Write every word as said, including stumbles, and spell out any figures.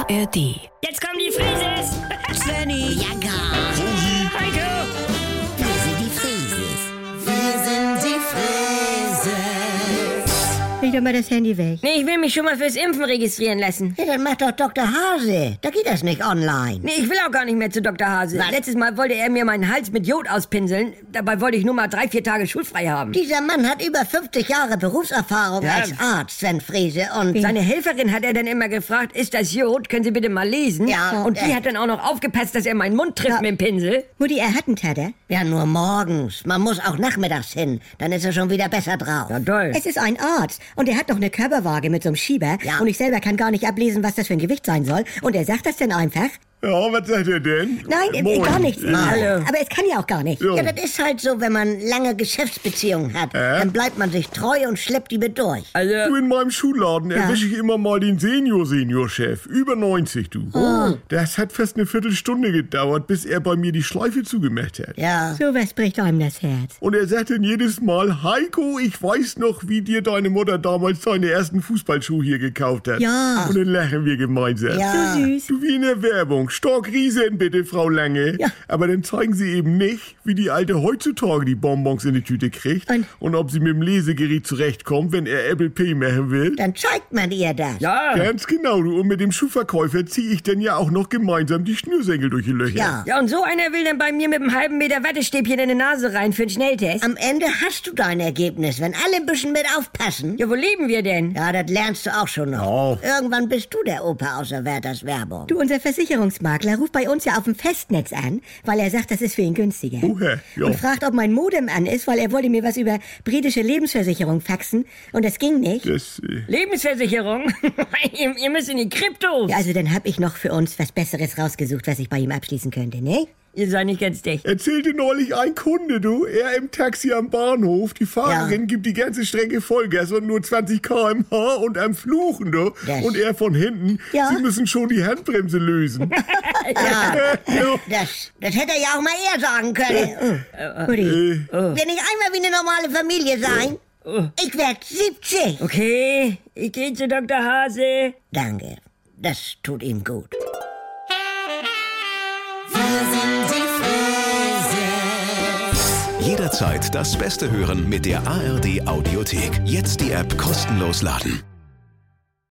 R D. Jetzt kommen die Frises! Svenny! Ja, gar. Heiko! Wir sind die Frieses. Wir sind die Frieses. Leg doch mal das Handy weg. Nee, ich will mich schon mal fürs Impfen registrieren lassen. Ja, dann macht doch Doktor Hase. Da geht das nicht online. Nee, ich will auch gar nicht mehr zu Doktor Hase. Was? Letztes Mal wollte er mir meinen Hals mit Jod auspinseln. Dabei wollte ich nur mal drei, vier Tage schulfrei haben. Dieser Mann hat über fünfzig Jahre Berufserfahrung Ja. als Arzt, Sven Friese. Und Seine Helferin hat er dann immer gefragt, ist das Jod? Können Sie bitte mal lesen? Ja, Und die äh. hat dann auch noch aufgepasst, dass er meinen Mund trifft Ja. mit dem Pinsel. Mutti, er hat einen Tada. ja, nur morgens. Man muss auch nachmittags hin. Dann ist er schon wieder besser drauf. Ja, toll. Es ist ein Arzt und er hat noch eine Körperwaage mit so einem Schieber. Ja. Und ich selber kann gar nicht ablesen, was das für ein Gewicht sein soll. Und er sagt das dann einfach. Ja, was sagt er denn? Nein, äh, Moin. gar nichts. Hallo. Aber es kann ja auch gar nicht. Ja. Ja, das ist halt so, wenn man lange Geschäftsbeziehungen hat. Äh? Dann bleibt man sich treu und schleppt die mit durch. Also, Du, in meinem Schuhladen erwische ich immer mal den Senior-Senior-Chef. Über neunzig, du. Das hat fast eine Viertelstunde gedauert, bis er bei mir die Schleife zugemacht hat. Ja. So was bricht einem das Herz. Und er sagt dann jedes Mal, Heiko, ich weiß noch, wie dir deine Mutter damals deine ersten Fußballschuhe hier gekauft hat. Ja. Und dann lachen wir gemeinsam. Ja. So süß. Du, wie in der Werbung. Stark Riesen, bitte, Frau Lange. Ja. Aber dann zeigen sie eben nicht, wie die Alte heutzutage die Bonbons in die Tüte kriegt. Und- Und ob sie mit dem Lesegerät zurechtkommt, wenn er Apple Pay machen will. Dann zeigt man ihr das. ja. Ganz genau, du. Und mit dem Schuhverkäufer ziehe ich dann ja auch noch gemeinsam die Schnürsenkel durch die Löcher. Ja. Ja, und so einer will dann bei mir mit einem halben Meter Wattestäbchen in die Nase rein für einen Schnelltest. Am Ende hast du dein Ergebnis, wenn alle ein bisschen mit aufpassen. Ja, wo leben wir denn? Ja, das lernst du auch schon noch. Ja. Irgendwann bist du der Opa außer Werthers Werbung. Du, unser Versicherungsmakler ruft bei uns ja auf dem Festnetz an, weil er sagt, das ist für ihn günstiger. Oha, ja. Und fragt, ob mein Modem an ist, weil er wollte mir was über britische Lebensversicherung faxen. Und das ging nicht. Das, äh, Lebensversicherung? ihr, ihr müsst in die Kryptos. Ja, also dann hab ich noch für uns was Besseres rausgesucht, was ich bei ihm abschließen könnte, ne? Ihr seid nicht ganz dicht. erzählte neulich ein Kunde, du, er im Taxi am Bahnhof, die Fahrerin Ja. gibt die ganze Strecke Vollgas und nur zwanzig Kilometer pro Stunde und am Fluchen, du. Das- Und er von hinten, Ja. sie müssen schon die Handbremse lösen. Ja, ja. das, das hätte er ja auch mal eher sagen können. Mutti, Äh, Will ich einmal wie eine normale Familie sein? Ich werd siebzig. Okay, ich gehe zu Doktor Hase. Danke, das tut ihm gut. Jederzeit das Beste hören mit der A R D Audiothek. Jetzt die App kostenlos laden.